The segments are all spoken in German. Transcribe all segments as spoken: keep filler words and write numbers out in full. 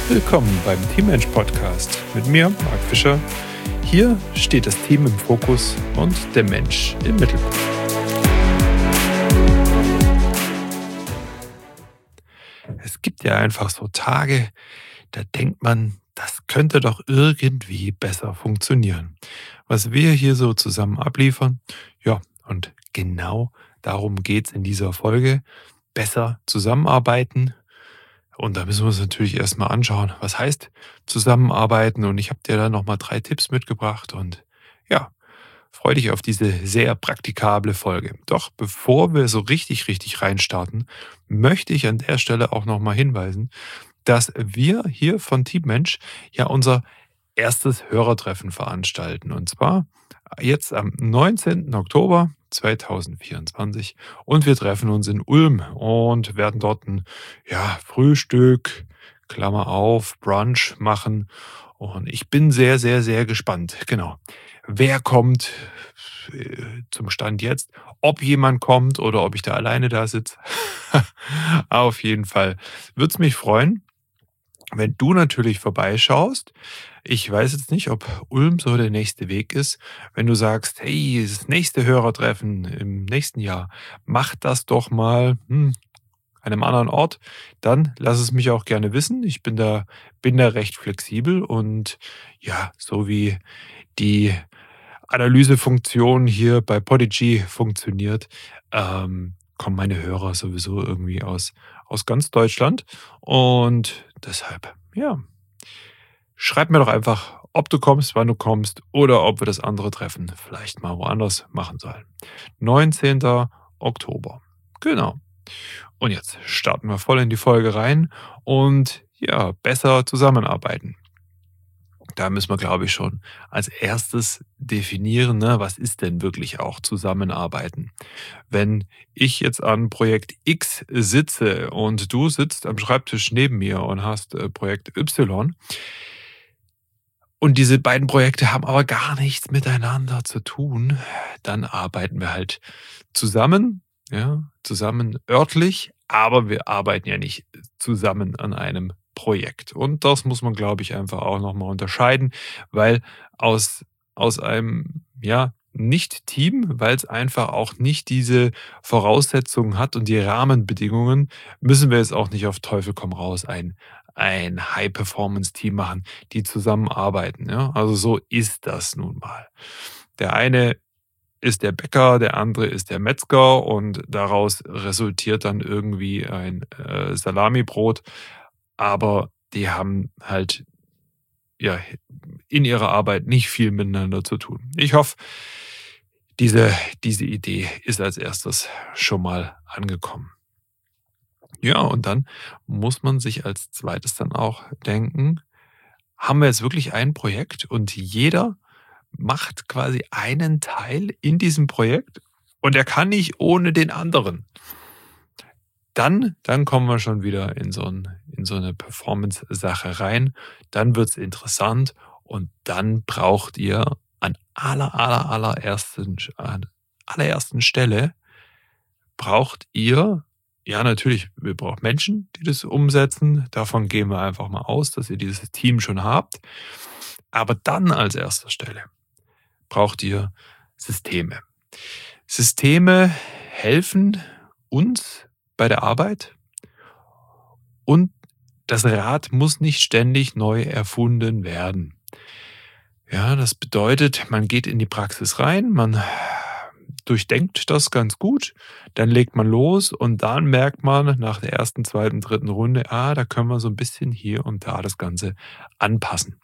Willkommen beim Teammensch Podcast mit mir, Marc Fischer. Hier steht das Team im Fokus und der Mensch im Mittelpunkt. Es gibt ja einfach so Tage, da denkt man, das könnte doch irgendwie besser funktionieren. Was wir hier so zusammen abliefern, ja, und genau darum geht es in dieser Folge. Besser zusammenarbeiten. Und da müssen wir uns natürlich erstmal anschauen, was heißt zusammenarbeiten. Und ich habe dir da nochmal drei Tipps mitgebracht. Und ja, freu dich auf diese sehr praktikable Folge. Doch bevor wir so richtig, richtig reinstarten, möchte ich an der Stelle auch nochmal hinweisen, dass wir hier von Teammensch ja unser erstes Hörertreffen veranstalten. Und zwar jetzt am neunzehnten Oktober zweitausendvierundzwanzig. Und wir treffen uns in Ulm und werden dort ein ja, Frühstück, Klammer auf, Brunch machen. Und ich bin sehr, sehr, sehr gespannt. Genau. Wer kommt äh, zum Stand jetzt? Ob jemand kommt oder ob ich da alleine da sitze. Auf jeden Fall würde es mich freuen, wenn du natürlich vorbeischaust. Ich weiß jetzt nicht, ob Ulm so der nächste Weg ist. Wenn du sagst, hey, das nächste Hörertreffen im nächsten Jahr, mach das doch mal hm, an einem anderen Ort, dann lass es mich auch gerne wissen. Ich bin da, bin da recht flexibel und ja, so wie die Analysefunktion hier bei Podigy funktioniert, ähm, kommen meine Hörer sowieso irgendwie aus, aus ganz Deutschland. Und deshalb, ja, schreib mir doch einfach, ob du kommst, wann du kommst oder ob wir das andere Treffen vielleicht mal woanders machen sollen. neunzehnten Oktober. Genau. Und jetzt starten wir voll in die Folge rein und ja, besser zusammenarbeiten. Da müssen wir, glaube ich, schon als erstes definieren, ne, was ist denn wirklich auch Zusammenarbeiten? Wenn ich jetzt an Projekt X sitze und du sitzt am Schreibtisch neben mir und hast äh, Projekt Y und diese beiden Projekte haben aber gar nichts miteinander zu tun, dann arbeiten wir halt zusammen, ja, zusammen örtlich, aber wir arbeiten ja nicht zusammen an einem Projekt. Und das muss man, glaube ich, einfach auch nochmal unterscheiden, weil aus, aus einem, ja, Nicht-Team, weil es einfach auch nicht diese Voraussetzungen hat und die Rahmenbedingungen, müssen wir jetzt auch nicht auf Teufel komm raus ein, ein High-Performance-Team machen, die zusammenarbeiten. Ja? Also so ist das nun mal. Der eine ist der Bäcker, der andere ist der Metzger und daraus resultiert dann irgendwie ein äh, Salamibrot. Aber die haben halt ja in ihrer Arbeit nicht viel miteinander zu tun. Ich hoffe, diese, diese Idee ist als erstes schon mal angekommen. Ja, und dann muss man sich als zweites dann auch denken, haben wir jetzt wirklich ein Projekt und jeder macht quasi einen Teil in diesem Projekt und er kann nicht ohne den anderen. Dann, dann kommen wir schon wieder in so, ein, in so eine Performance-Sache rein. Dann wird es interessant und dann braucht ihr an aller, aller, allerersten, an allerersten Stelle braucht ihr, ja natürlich, wir brauchen Menschen, die das umsetzen. Davon gehen wir einfach mal aus, dass ihr dieses Team schon habt. Aber dann als erster Stelle braucht ihr Systeme. Systeme helfen uns bei der Arbeit und das Rad muss nicht ständig neu erfunden werden. Ja, das bedeutet, man geht in die Praxis rein, man durchdenkt das ganz gut, dann legt man los und dann merkt man nach der ersten, zweiten, dritten Runde, ah, da können wir so ein bisschen hier und da das Ganze anpassen.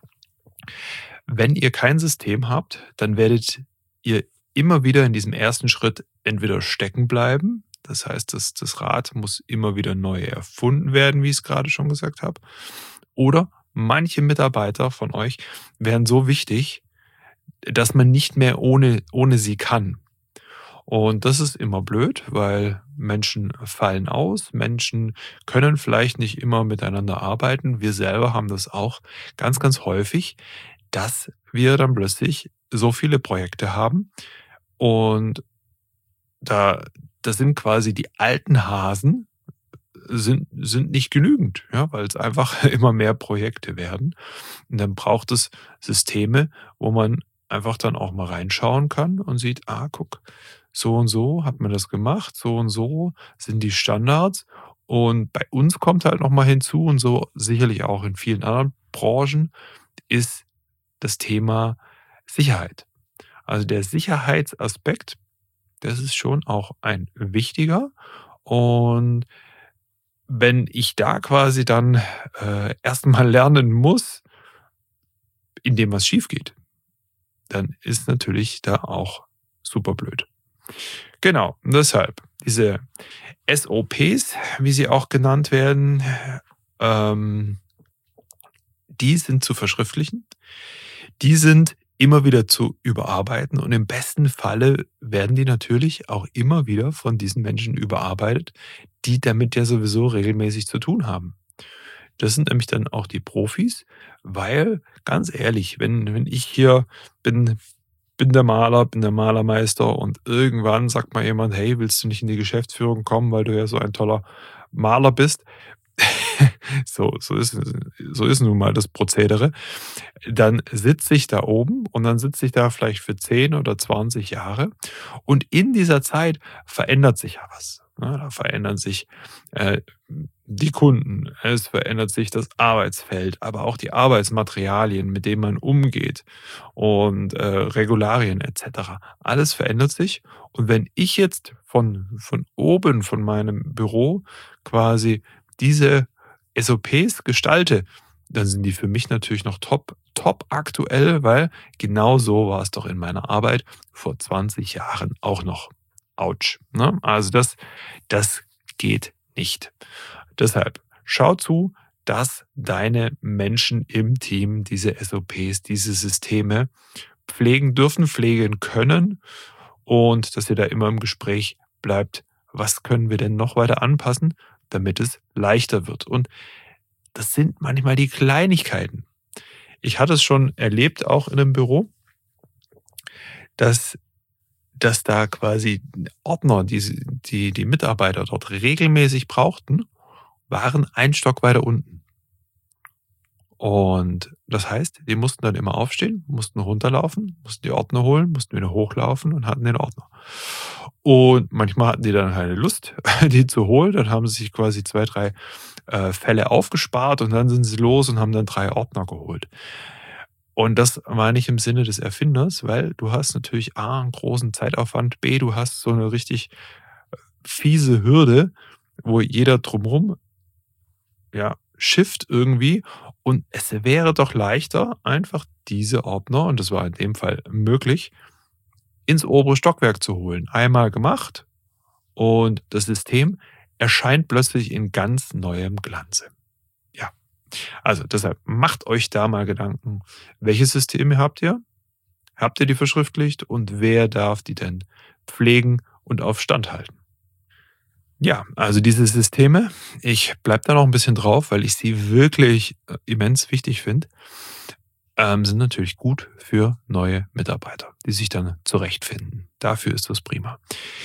Wenn ihr kein System habt, dann werdet ihr immer wieder in diesem ersten Schritt entweder stecken bleiben. Das heißt, das, das Rad muss immer wieder neu erfunden werden, wie ich es gerade schon gesagt habe. Oder manche Mitarbeiter von euch wären so wichtig, dass man nicht mehr ohne, ohne sie kann. Und das ist immer blöd, weil Menschen fallen aus, Menschen können vielleicht nicht immer miteinander arbeiten. Wir selber haben das auch ganz, ganz häufig, dass wir dann plötzlich so viele Projekte haben und da, das sind quasi die alten Hasen, sind sind nicht genügend, ja, weil es einfach immer mehr Projekte werden. Und dann braucht es Systeme, wo man einfach dann auch mal reinschauen kann und sieht: „Ah, guck, so und so hat man das gemacht, so und so sind die Standards.“ Und bei uns kommt halt noch mal hinzu und so sicherlich auch in vielen anderen Branchen, ist das Thema Sicherheit. Also, der Sicherheitsaspekt, das ist schon auch ein wichtiger. Und wenn ich da quasi dann, äh, erst mal lernen muss, indem was schiefgeht, dann ist natürlich da auch super blöd. Genau, und deshalb diese S O Ps, wie sie auch genannt werden, ähm, die sind zu verschriftlichen. Die sind immer wieder zu überarbeiten und im besten Falle werden die natürlich auch immer wieder von diesen Menschen überarbeitet, die damit ja sowieso regelmäßig zu tun haben. Das sind nämlich dann auch die Profis, weil ganz ehrlich, wenn wenn ich hier bin bin der Maler, bin der Malermeister und irgendwann sagt mal jemand: „Hey, willst du nicht in die Geschäftsführung kommen, weil du ja so ein toller Maler bist?“ So so ist so ist nun mal das Prozedere. Dann sitze ich da oben und dann sitze ich da vielleicht für zehn oder zwanzig Jahre und in dieser Zeit verändert sich ja was, ne? Da verändern sich, äh, die Kunden, es verändert sich das Arbeitsfeld, aber auch die Arbeitsmaterialien, mit denen man umgeht und, äh, Regularien et cetera. Alles verändert sich und wenn ich jetzt von von oben, von meinem Büro quasi diese S O Ps gestalte, dann sind die für mich natürlich noch top top aktuell, weil genau so war es doch in meiner Arbeit vor zwanzig Jahren auch noch. Autsch, ne? Also das das geht nicht. Deshalb schau zu, dass deine Menschen im Team diese S O Ps, diese Systeme pflegen dürfen, pflegen können und dass ihr da immer im Gespräch bleibt: „Was können wir denn noch weiter anpassen, damit es leichter wird?“ Und das sind manchmal die Kleinigkeiten. Ich hatte es schon erlebt, auch in 'nem Büro, dass dass da quasi Ordner, die sie die die Mitarbeiter dort regelmäßig brauchten, waren ein Stock weiter unten. Und das heißt, die mussten dann immer aufstehen, mussten runterlaufen, mussten die Ordner holen, mussten wieder hochlaufen und hatten den Ordner. Und manchmal hatten die dann keine Lust, die zu holen. Dann haben sie sich quasi zwei, drei äh, Fälle aufgespart und dann sind sie los und haben dann drei Ordner geholt. Und das war nicht im Sinne des Erfinders, weil du hast natürlich A, 'n großen Zeitaufwand, B, du hast so 'ne richtig fiese Hürde, wo jeder drumrum, ja, schifft irgendwie. Und es wäre doch leichter, einfach diese Ordner, und das war in dem Fall möglich, ins obere Stockwerk zu holen. Einmal gemacht und das System erscheint plötzlich in ganz neuem Glanze. Ja, also deshalb macht euch da mal Gedanken, welche Systeme habt ihr? Habt ihr die verschriftlicht und wer darf die denn pflegen und auf Stand halten? Ja, also diese Systeme, ich bleibe da noch ein bisschen drauf, weil ich sie wirklich, äh, immens wichtig finde, ähm, sind natürlich gut für neue Mitarbeiter, die sich dann zurechtfinden. Dafür ist das prima.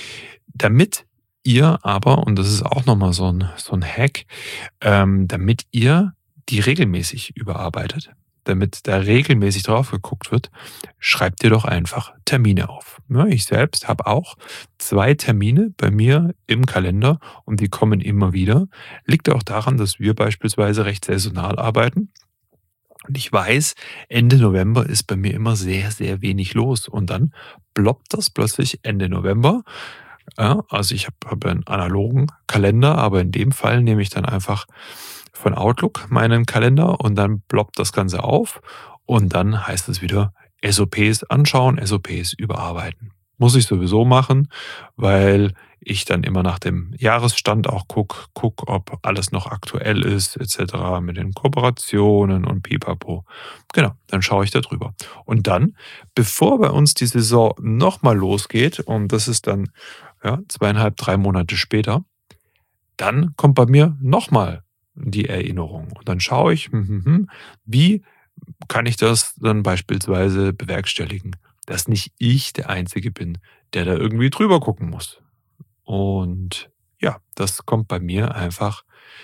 Damit ihr aber, und das ist auch noch mal so ein so 'n Hack, ähm, damit ihr die regelmäßig überarbeitet, damit da regelmäßig drauf geguckt wird, schreibt ihr doch einfach Termine auf. Ne, ich selbst habe auch zwei Termine bei mir im Kalender und die kommen immer wieder. Liegt auch daran, dass wir beispielsweise recht saisonal arbeiten. Und ich weiß, Ende November ist bei mir immer sehr, sehr wenig los. Und dann ploppt das plötzlich Ende November. Ja, also ich habe hab einen analogen Kalender, aber in dem Fall nehme ich dann einfach von Outlook meinen Kalender und dann ploppt das Ganze auf und dann heißt es wieder S O Ps anschauen, S O Ps überarbeiten. Muss ich sowieso machen, weil ich dann immer nach dem Jahresstand auch gucke, guck, ob alles noch aktuell ist, et cetera mit den Kooperationen und Pipapo. Genau, dann schaue ich da drüber. Und dann, bevor bei uns die Saison noch mal losgeht, und das ist dann, ja, zweieinhalb, drei Monate später, dann kommt bei mir noch mal die Erinnerung. Und dann schaue ich, hm, hm, hm, wie kann ich das dann beispielsweise bewerkstelligen, dass nicht ich der Einzige bin, der da irgendwie drüber gucken muss. Und ja, das kommt bei mir einfach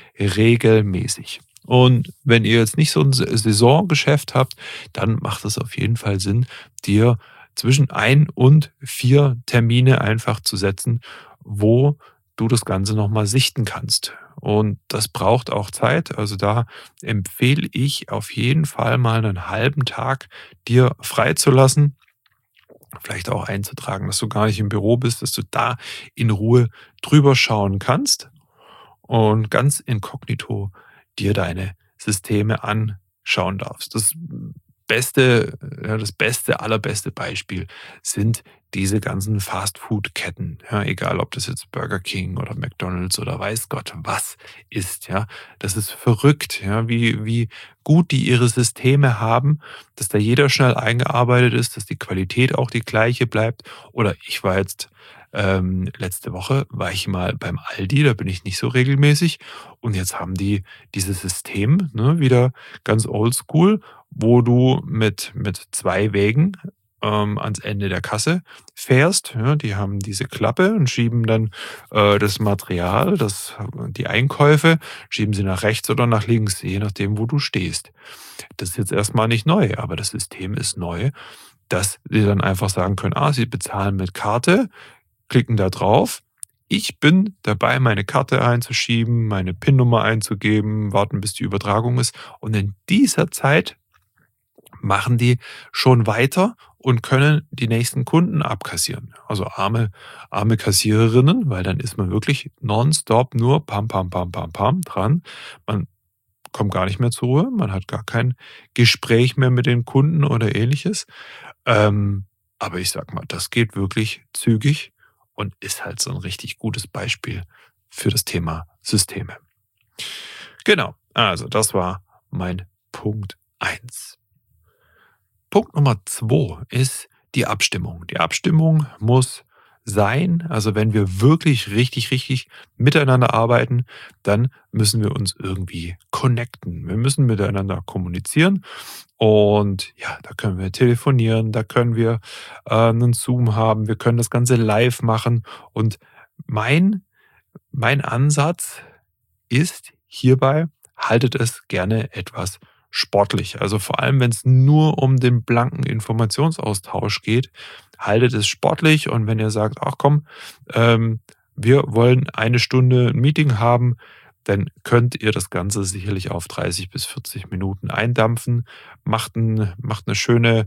regelmäßig. Und wenn ihr jetzt nicht so ein Sa Saisongeschäft habt, dann macht es auf jeden Fall Sinn, dir zwischen ein und vier Termine einfach zu setzen, wo du das Ganze noch mal sichten kannst. Und das braucht auch Zeit. Also, da empfehle ich auf jeden Fall mal einen halben Tag dir freizulassen, vielleicht auch einzutragen, dass du gar nicht im Büro bist, dass du da in Ruhe drüber schauen kannst und ganz inkognito dir deine Systeme anschauen darfst. Das beste ja, das beste, allerbeste Beispiel sind diese ganzen Fastfood-Ketten, ja, egal ob das jetzt Burger King oder McDonald's oder weiß Gott was ist, ja. Das ist verrückt, ja, wie wie gut die ihre Systeme haben, dass da jeder schnell eingearbeitet ist, dass die Qualität auch die gleiche bleibt. Oder ich war jetzt ähm, letzte Woche war ich mal beim Aldi, da bin ich nicht so regelmäßig. Und jetzt haben die dieses System, ne, wieder ganz oldschool, wo du mit, mit zwei Wägen ähm, ans Ende der Kasse fährst. Ja, die haben diese Klappe und schieben dann äh, das Material, das, die Einkäufe, schieben sie nach rechts oder nach links, je nachdem, wo du stehst. Das ist jetzt erstmal nicht neu, aber das System ist neu, dass sie dann einfach sagen können, ah, sie bezahlen mit Karte, klicken da drauf. Ich bin dabei, meine Karte einzuschieben, meine PIN-Nummer einzugeben, warten, bis die Übertragung ist. Und in dieser Zeit machen die schon weiter und können die nächsten Kunden abkassieren. Also arme, arme Kassiererinnen, weil dann ist man wirklich nonstop nur pam, pam, pam, pam, pam dran. Man kommt gar nicht mehr zur Ruhe, man hat gar kein Gespräch mehr mit den Kunden oder ähnliches. Ähm, aber ich sag mal, das geht wirklich zügig und ist halt so ein richtig gutes Beispiel für das Thema Systeme. Genau, also das war mein Punkt eins. Punkt Nummer zwei ist die Abstimmung. Die Abstimmung muss sein, also wenn wir wirklich richtig, richtig miteinander arbeiten, dann müssen wir uns irgendwie connecten. Wir müssen miteinander kommunizieren und ja, da können wir telefonieren, da können wir äh, einen Zoom haben, wir können das Ganze live machen und mein mein Ansatz ist hierbei, haltet es gerne etwas sportlich. Also vor allem, wenn es nur um den blanken Informationsaustausch geht, haltet es sportlich und wenn ihr sagt, ach komm, ähm, wir wollen eine Stunde ein Meeting haben, dann könnt ihr das Ganze sicherlich auf dreißig bis vierzig Minuten eindampfen. Macht, ein, macht eine schöne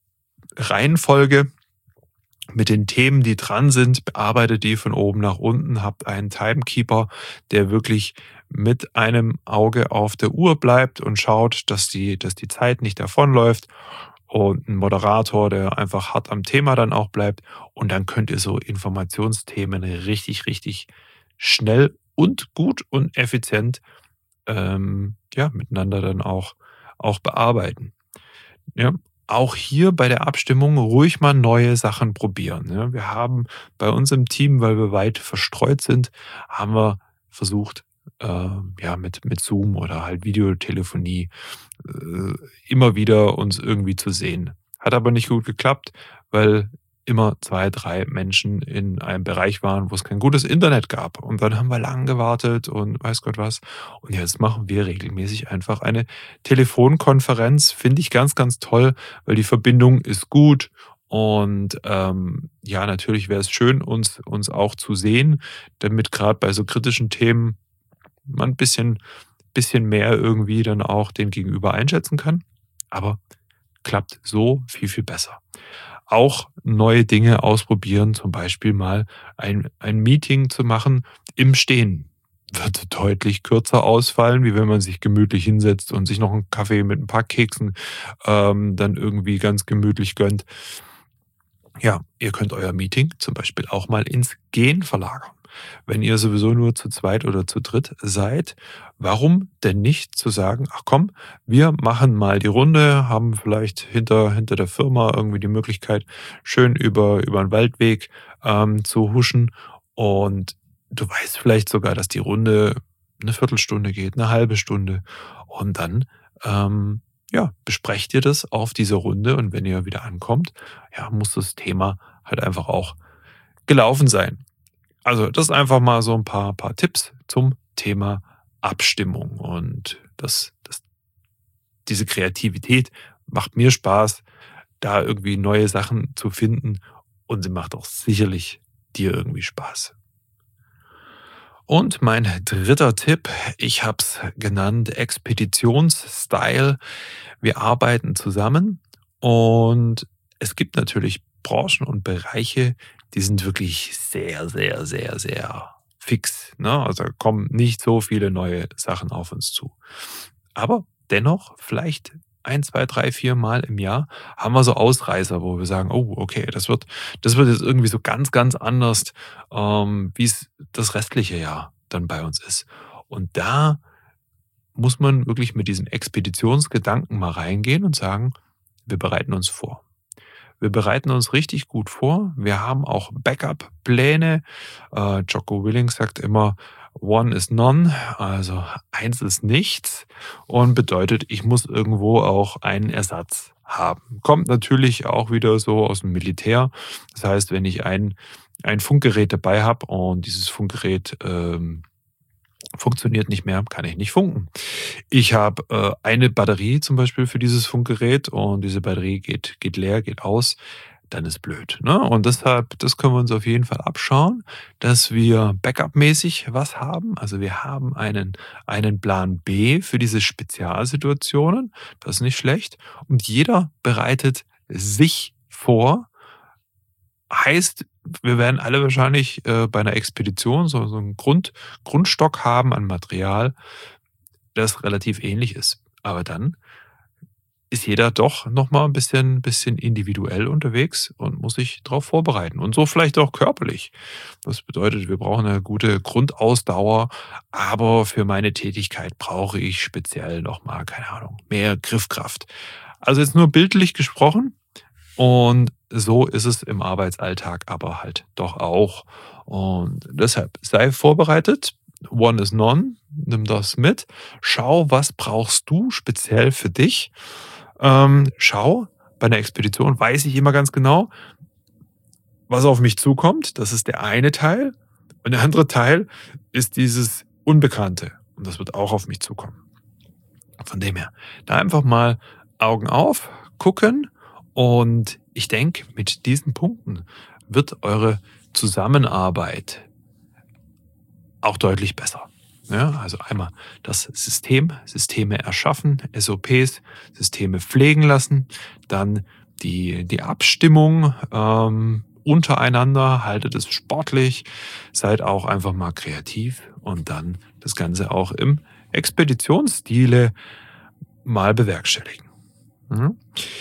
Reihenfolge mit den Themen, die dran sind, bearbeitet die von oben nach unten, habt einen Timekeeper, der wirklich mit einem Auge auf der Uhr bleibt und schaut, dass die, dass die Zeit nicht davonläuft und ein Moderator, der einfach hart am Thema dann auch bleibt und dann könnt ihr so Informationsthemen richtig, richtig schnell und gut und effizient ähm, ja, miteinander dann auch, auch bearbeiten. Ja, auch hier bei der Abstimmung ruhig mal neue Sachen probieren, ja. Wir haben bei uns im Team, weil wir weit verstreut sind, haben wir versucht, ähm, ja, mit mit Zoom oder halt Videotelefonie, äh, immer wieder uns irgendwie zu sehen. Hat aber nicht gut geklappt, weil immer zwei, drei Menschen in einem Bereich waren, wo es kein gutes Internet gab. Und dann haben wir lang gewartet und weiß Gott was. Und jetzt machen wir regelmäßig einfach eine Telefonkonferenz. Finde ich ganz, ganz toll, weil die Verbindung ist gut. Und ähm, ja, natürlich wäre es schön, uns, uns auch zu sehen, damit gerade bei so kritischen Themen man ein bisschen, bisschen mehr irgendwie dann auch den Gegenüber einschätzen kann. Aber klappt so viel, viel besser. Auch neue Dinge ausprobieren, zum Beispiel mal ein, ein Meeting zu machen im Stehen. Wird deutlich kürzer ausfallen, wie wenn man sich gemütlich hinsetzt und sich noch einen Kaffee mit ein paar Keksen ähm, dann irgendwie ganz gemütlich gönnt. Ja, ihr könnt euer Meeting zum Beispiel auch mal ins Gehen verlagern. Wenn ihr sowieso nur zu zweit oder zu dritt seid, warum denn nicht zu sagen, ach komm, wir machen mal die Runde, haben vielleicht hinter, hinter der Firma irgendwie die Möglichkeit, schön über, über einen Waldweg ähm, zu huschen und du weißt vielleicht sogar, dass die Runde eine Viertelstunde geht, eine halbe Stunde und dann ähm, ja, besprecht ihr das auf dieser Runde und wenn ihr wieder ankommt, ja, muss das Thema halt einfach auch gelaufen sein. Also, das einfach mal so ein paar paar Tipps zum Thema Abstimmung und das das diese Kreativität macht mir Spaß, da irgendwie neue Sachen zu finden und sie macht auch sicherlich dir irgendwie Spaß. Und mein dritter Tipp, ich habe es genannt Expeditionsstyle. Wir arbeiten zusammen und es gibt natürlich Branchen und Bereiche, die sind wirklich sehr, sehr, sehr, sehr fix, ne? Also, da kommen nicht so viele neue Sachen auf uns zu. Aber dennoch, vielleicht ein, zwei, drei, vier Mal im Jahr haben wir so Ausreißer, wo wir sagen: „Oh, okay, das wird das wird jetzt irgendwie so ganz, ganz anders, ähm, wie es das restliche Jahr dann bei uns ist.“ Und da muss man wirklich mit diesem Expeditionsgedanken mal reingehen und sagen: „Wir bereiten uns vor.“ Wir bereiten uns richtig gut vor. Wir haben auch Backup-Pläne. Äh, Jocko Willink sagt immer: „One is none“, also eins ist nichts und bedeutet, ich muss irgendwo auch einen Ersatz haben. Kommt natürlich auch wieder so aus dem Militär. Das heißt, wenn ich ein ein Funkgerät dabei habe und dieses Funkgerät, ähm, funktioniert nicht mehr, kann ich nicht funken. Ich habe, äh, eine Batterie zum Beispiel für dieses Funkgerät und diese Batterie geht geht leer, geht aus, dann ist blöd, ne? Und deshalb das können wir uns auf jeden Fall abschauen, dass wir backupmäßig was haben. Also, wir haben einen einen Plan B für diese Spezialsituationen, das ist nicht schlecht. Und jeder bereitet sich vor. Heißt, wir werden alle wahrscheinlich, äh, bei einer Expedition so so 'n Grund Grundstock haben an Material, das relativ ähnlich ist. Aber dann ist jeder doch noch mal 'n bisschen bisschen individuell unterwegs und muss sich drauf vorbereiten und so vielleicht auch körperlich. Das bedeutet, wir brauchen 'ne gute Grundausdauer, aber für meine Tätigkeit brauche ich speziell noch mal, keine Ahnung, mehr Griffkraft. Also, jetzt nur bildlich gesprochen und so ist es im Arbeitsalltag aber halt doch auch. Und deshalb sei vorbereitet. One is none. Nimm das mit. Schau, was brauchst du speziell für dich? Ähm, schau, bei 'ner Expedition weiß ich immer ganz genau, was auf mich zukommt. Das ist der eine Teil. Und der andere Teil ist dieses Unbekannte. Und das wird auch auf mich zukommen. Von dem her, da einfach mal Augen auf, gucken und ich denke, mit diesen Punkten wird eure Zusammenarbeit auch deutlich besser. Ja, also einmal das System, Systeme erschaffen, S O Ps, Systeme pflegen lassen, dann die, die Abstimmung ähm, untereinander, haltet es sportlich, seid auch einfach mal kreativ und dann das Ganze auch im Expeditionsstile mal bewerkstelligen. Mhm.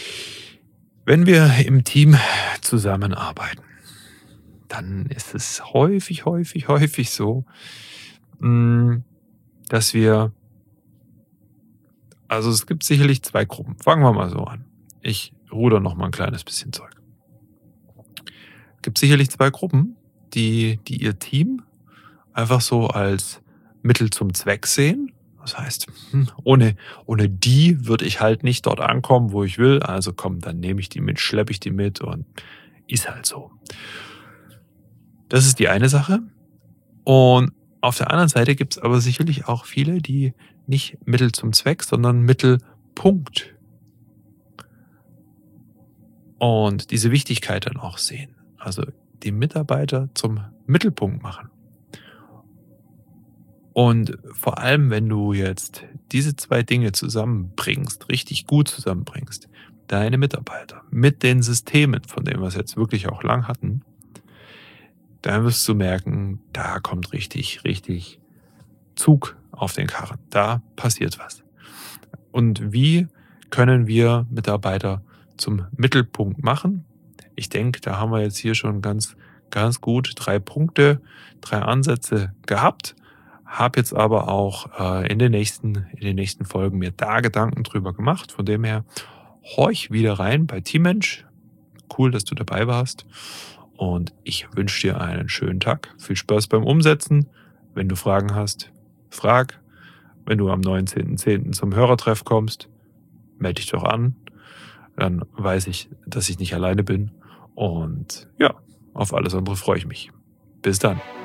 Wenn wir im Team zusammenarbeiten, dann ist es häufig, häufig, häufig so, hm, dass wir also, es gibt sicherlich zwei Gruppen. Fangen wir mal so an. Ich rudere noch mal 'n kleines bisschen zurück. Gibt sicherlich zwei Gruppen, die die ihr Team einfach so als Mittel zum Zweck sehen. Das heißt, hm, ohne ohne die würde ich halt nicht dort ankommen, wo ich will. Also komm, dann nehme ich die mit, schleppe ich die mit und ist halt so. Das ist die eine Sache. Und auf der anderen Seite gibt es aber sicherlich auch viele, die nicht Mittel zum Zweck, sondern Mittelpunkt und diese Wichtigkeit dann auch sehen. Also die Mitarbeiter zum Mittelpunkt machen. Und vor allem, wenn du jetzt diese zwei Dinge zusammenbringst, richtig gut zusammenbringst, deine Mitarbeiter mit den Systemen, von denen wir es jetzt wirklich auch lang hatten, dann wirst du merken, da kommt richtig, richtig Zug auf den Karren. Da passiert was. Und wie können wir Mitarbeiter zum Mittelpunkt machen? Ich denke, da haben wir jetzt hier schon ganz, ganz gut drei Punkte, drei Ansätze gehabt. Habe jetzt aber auch äh, in den nächsten, in den nächsten Folgen mir da Gedanken drüber gemacht. Von dem her, horch wieder rein bei Teammensch. Cool, dass du dabei warst. Und ich wünsche dir einen schönen Tag. Viel Spaß beim Umsetzen. Wenn du Fragen hast, frag. Wenn du am neunzehnten zehnten zum Hörertreff kommst, melde dich doch an. Dann weiß ich, dass ich nicht alleine bin. Und ja, auf alles andere freue ich mich. Bis dann.